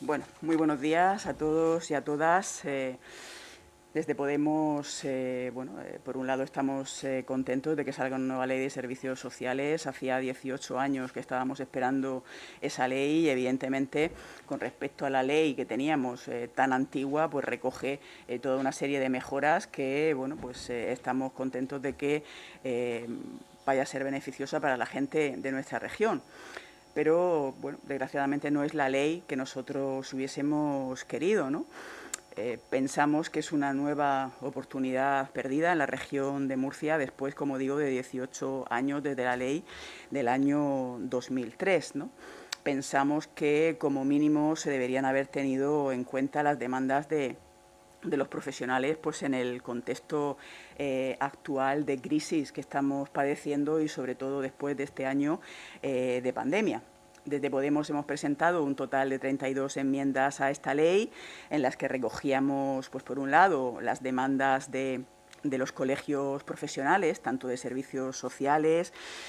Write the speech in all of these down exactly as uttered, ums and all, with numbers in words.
Bueno, muy buenos días a todos y a todas. Eh, desde Podemos, eh, bueno, eh, por un lado estamos eh, contentos de que salga una nueva ley de servicios sociales. Hacía dieciocho años que estábamos esperando esa ley y, evidentemente, con respecto a la ley que teníamos eh, tan antigua, pues recoge eh, toda una serie de mejoras que, bueno, pues eh, estamos contentos de que eh, vaya a ser beneficiosa para la gente de nuestra región. Pero, bueno, desgraciadamente no es la ley que nosotros hubiésemos querido, ¿no? Eh, pensamos que es una nueva oportunidad perdida en la región de Murcia después, como digo, de dieciocho años desde la ley del año dos mil tres, ¿no? Pensamos que como mínimo se deberían haber tenido en cuenta las demandas de, de los profesionales, pues en el contexto eh, actual de crisis que estamos padeciendo y sobre todo después de este año eh, de pandemia. Desde Podemos hemos presentado un total de treinta y dos enmiendas a esta ley, en las que recogíamos, pues por un lado, las demandas de, de los colegios profesionales, tanto de servicios sociales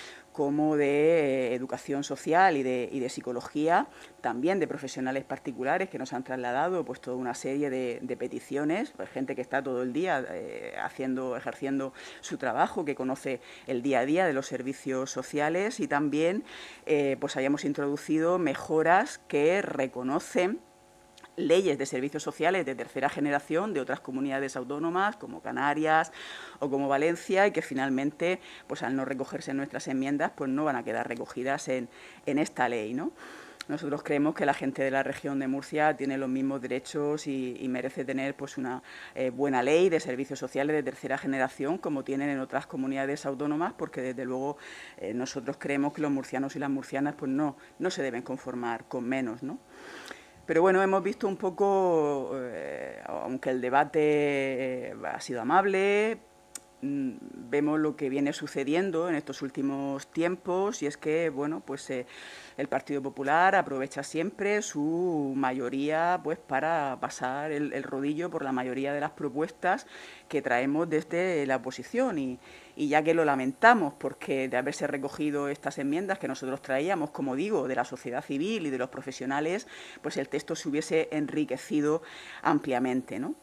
como de eh, educación social y de, y de psicología, también de profesionales particulares que nos han trasladado pues toda una serie de, de peticiones, pues, gente que está todo el día eh, haciendo, ejerciendo su trabajo, que conoce el día a día de los servicios sociales, y también eh, pues hayamos introducido mejoras que reconocen leyes de servicios sociales de tercera generación de otras comunidades autónomas como Canarias o como Valencia, y que finalmente, pues al no recogerse en nuestras enmiendas, pues no van a quedar recogidas en, en esta ley, ¿no? Nosotros creemos que la gente de la región de Murcia tiene los mismos derechos y, y merece tener pues una eh, buena ley de servicios sociales de tercera generación como tienen en otras comunidades autónomas, porque desde luego eh, nosotros creemos que los murcianos y las murcianas pues no, no se deben conformar con menos, ¿no? Pero bueno, hemos visto un poco, eh, aunque el debate eh, ha sido amable, mmm, vemos lo que viene sucediendo en estos últimos tiempos, y es que, bueno, pues eh, el Partido Popular aprovecha siempre su mayoría pues para pasar el, el rodillo por la mayoría de las propuestas que traemos desde la oposición, y, y ya que lo lamentamos porque de haberse recogido estas enmiendas que nosotros traíamos, como digo, de la sociedad civil y de los profesionales, pues el texto se hubiese enriquecido ampliamente, ¿no?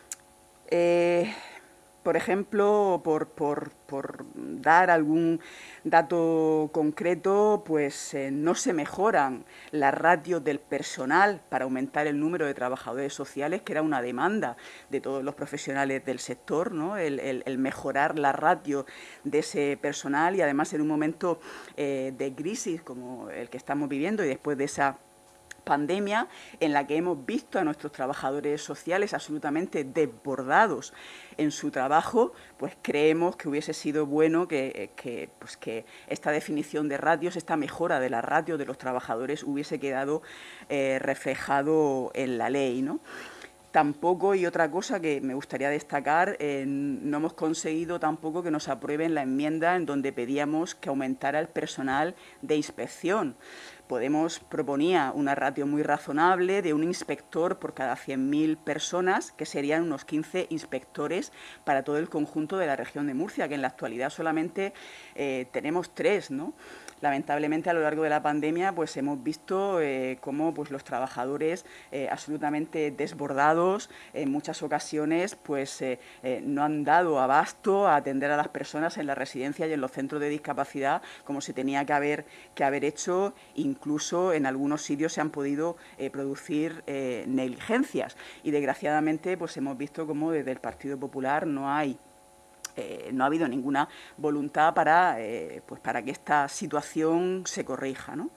Eh, por ejemplo, por, por, por, dar algún dato concreto, pues eh, no se mejoran las ratios del personal para aumentar el número de trabajadores sociales, que era una demanda de todos los profesionales del sector, ¿no? El, el, el mejorar la ratio de ese personal, y además en un momento eh, de crisis como el que estamos viviendo y después de esa pandemia en la que hemos visto a nuestros trabajadores sociales absolutamente desbordados en su trabajo, pues creemos que hubiese sido bueno que, que, pues que esta definición de ratios, esta mejora de la ratio de los trabajadores hubiese quedado eh, reflejado en la ley, ¿no? Tampoco, y otra cosa que me gustaría destacar, eh, no hemos conseguido tampoco que nos aprueben la enmienda en donde pedíamos que aumentara el personal de inspección. Podemos proponía una ratio muy razonable de un inspector por cada cien mil personas, que serían unos quince inspectores para todo el conjunto de la región de Murcia, que en la actualidad solamente eh, tenemos tres, ¿no? Lamentablemente, a lo largo de la pandemia, pues hemos visto eh, cómo pues, los trabajadores eh, absolutamente desbordados en muchas ocasiones pues eh, eh, no han dado abasto a atender a las personas en la residencia y en los centros de discapacidad como se tenía que haber, que haber hecho. Incluso en algunos sitios se han podido eh, producir eh, negligencias, y desgraciadamente pues hemos visto cómo desde el Partido Popular no hay Eh, no ha habido ninguna voluntad para, eh, pues para que esta situación se corrija, ¿no?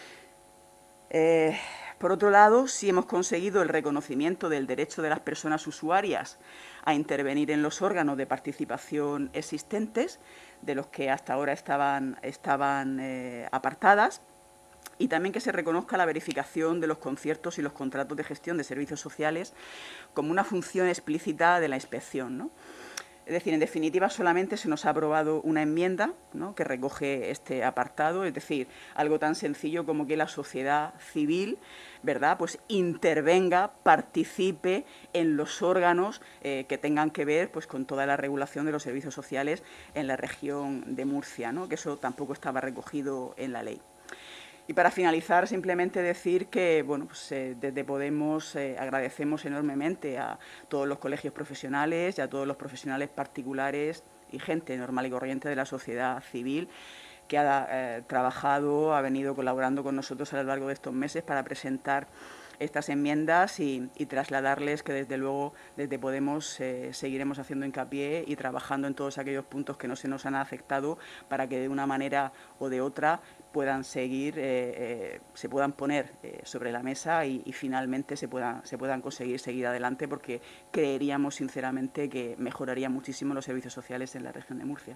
Eh, por otro lado, sí hemos conseguido el reconocimiento del derecho de las personas usuarias a intervenir en los órganos de participación existentes, de los que hasta ahora estaban, estaban eh, apartadas, y también que se reconozca la verificación de los conciertos y los contratos de gestión de servicios sociales como una función explícita de la inspección, ¿no? Es decir, en definitiva, solamente se nos ha aprobado una enmienda, ¿no?, que recoge este apartado, es decir, algo tan sencillo como que la sociedad civil, ¿verdad?, pues intervenga, participe en los órganos eh, que tengan que ver pues, con toda la regulación de los servicios sociales en la región de Murcia, ¿no?, que eso tampoco estaba recogido en la ley. Y para finalizar, simplemente decir que bueno, pues, eh, desde Podemos eh, agradecemos enormemente a todos los colegios profesionales y a todos los profesionales particulares y gente normal y corriente de la sociedad civil que ha eh, trabajado, ha venido colaborando con nosotros a lo largo de estos meses para presentar estas enmiendas y, y trasladarles que desde luego desde Podemos eh, seguiremos haciendo hincapié y trabajando en todos aquellos puntos que no se nos han afectado para que de una manera o de otra puedan seguir, eh, eh, se puedan poner eh, sobre la mesa y, y finalmente se puedan, se puedan conseguir seguir adelante, porque creeríamos sinceramente que mejoraría muchísimo los servicios sociales en la región de Murcia.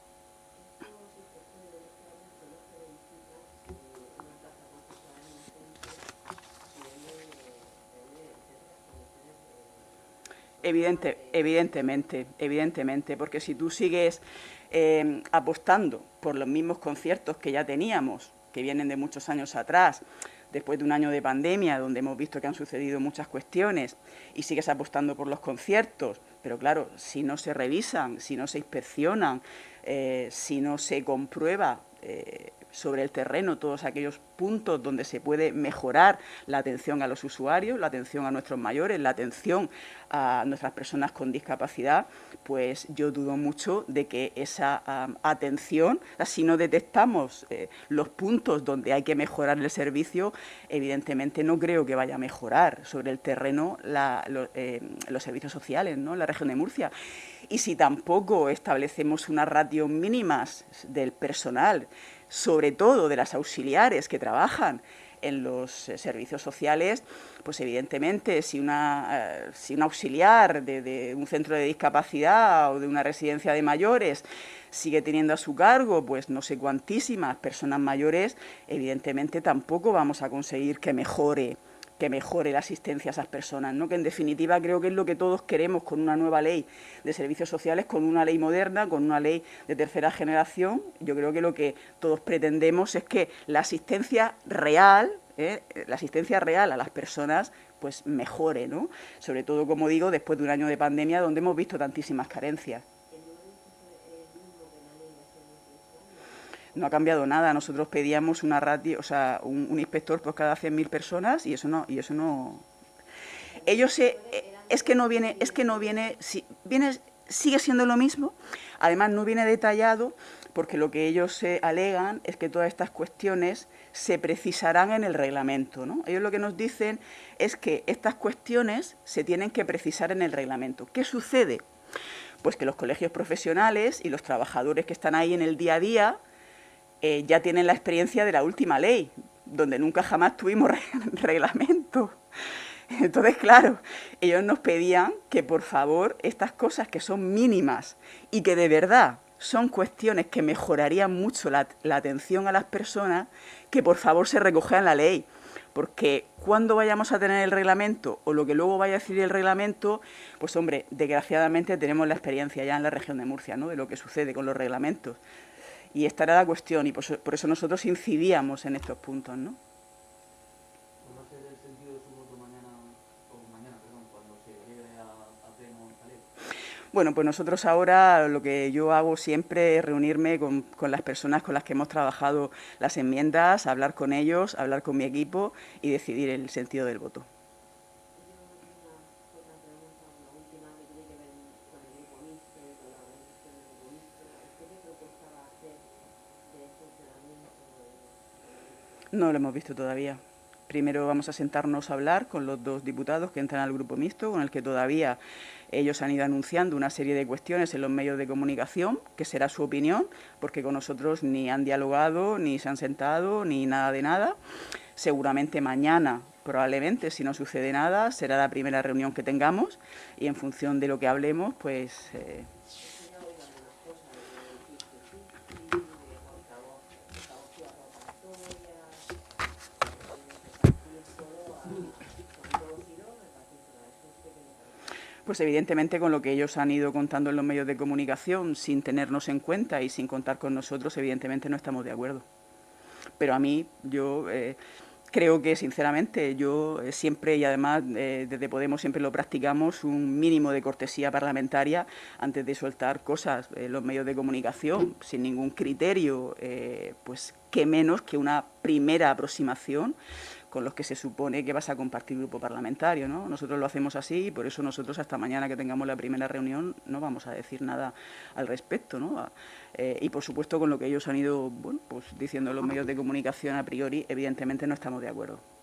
Evidente, evidentemente, evidentemente, porque si tú sigues eh, apostando por los mismos conciertos que ya teníamos, que vienen de muchos años atrás, después de un año de pandemia, donde hemos visto que han sucedido muchas cuestiones, y sigues apostando por los conciertos, pero claro, si no se revisan, si no se inspeccionan, eh, si no se comprueba eh, sobre el terreno todos aquellos puntos donde se puede mejorar la atención a los usuarios, la atención a nuestros mayores, la atención a nuestras personas con discapacidad, pues yo dudo mucho de que esa um, atención, si no detectamos eh, los puntos donde hay que mejorar el servicio, evidentemente no creo que vaya a mejorar sobre el terreno la, lo, eh, los servicios sociales, ¿no?, en la región de Murcia. Y si tampoco establecemos unas ratios mínimas del personal, sobre todo de las auxiliares que trabajan en los eh, servicios sociales, pues evidentemente si una, eh, si un auxiliar de, de un centro de discapacidad o de una residencia de mayores sigue teniendo a su cargo pues no sé cuantísimas personas mayores, evidentemente tampoco vamos a conseguir que mejore que mejore la asistencia a esas personas, ¿no? Que en definitiva creo que es lo que todos queremos con una nueva ley de servicios sociales, con una ley moderna, con una ley de tercera generación. Yo creo que lo que todos pretendemos es que la asistencia real, ¿eh? la asistencia real a las personas pues mejore, ¿no? Sobre todo, como digo, después de un año de pandemia donde hemos visto tantísimas carencias. No ha cambiado nada. Nosotros pedíamos una ratio, o sea, un, un inspector por cada cien mil personas y eso no, y eso no. Ellos se, es que no viene, es que no viene, si, viene, sigue siendo lo mismo. Además no viene detallado porque lo que ellos se alegan es que todas estas cuestiones se precisarán en el reglamento, ¿no? Ellos lo que nos dicen es que estas cuestiones se tienen que precisar en el reglamento. ¿Qué sucede? Pues que los colegios profesionales y los trabajadores que están ahí en el día a día Eh, ya tienen la experiencia de la última ley, donde nunca jamás tuvimos reglamento. Entonces, claro, ellos nos pedían que, por favor, estas cosas que son mínimas y que de verdad son cuestiones que mejorarían mucho la, la atención a las personas, que por favor se recogieran en la ley. Porque cuando vayamos a tener el reglamento o lo que luego vaya a decir el reglamento, pues hombre, desgraciadamente tenemos la experiencia ya en la región de Murcia, ¿no?, de lo que sucede con los reglamentos. Y esta era la cuestión, y por eso, por eso nosotros incidíamos en estos puntos, ¿no? ¿Cuál va a ser el sentido de su voto mañana, o mañana, perdón, cuando se llegue a, a pleno esta ley? Bueno, pues nosotros ahora lo que yo hago siempre es reunirme con, con las personas con las que hemos trabajado las enmiendas, hablar con ellos, hablar con mi equipo y decidir el sentido del voto. No lo hemos visto todavía. Primero vamos a sentarnos a hablar con los dos diputados que entran al grupo mixto, con el que todavía ellos han ido anunciando una serie de cuestiones en los medios de comunicación, que será su opinión, porque con nosotros ni han dialogado, ni se han sentado, ni nada de nada. Seguramente mañana, probablemente, si no sucede nada, será la primera reunión que tengamos y en función de lo que hablemos, pues... Eh, Pues evidentemente con lo que ellos han ido contando en los medios de comunicación, sin tenernos en cuenta y sin contar con nosotros, evidentemente no estamos de acuerdo. Pero a mí, yo eh, creo que sinceramente, yo eh, siempre, y además eh, desde Podemos siempre lo practicamos, un mínimo de cortesía parlamentaria antes de soltar cosas en los medios de comunicación, sin ningún criterio, eh, pues qué menos que una primera aproximación con los que se supone que vas a compartir grupo parlamentario, ¿no? Nosotros lo hacemos así y por eso nosotros hasta mañana que tengamos la primera reunión no vamos a decir nada al respecto, ¿no? Eh, y por supuesto con lo que ellos han ido, bueno, pues diciendo en los medios de comunicación a priori, evidentemente no estamos de acuerdo.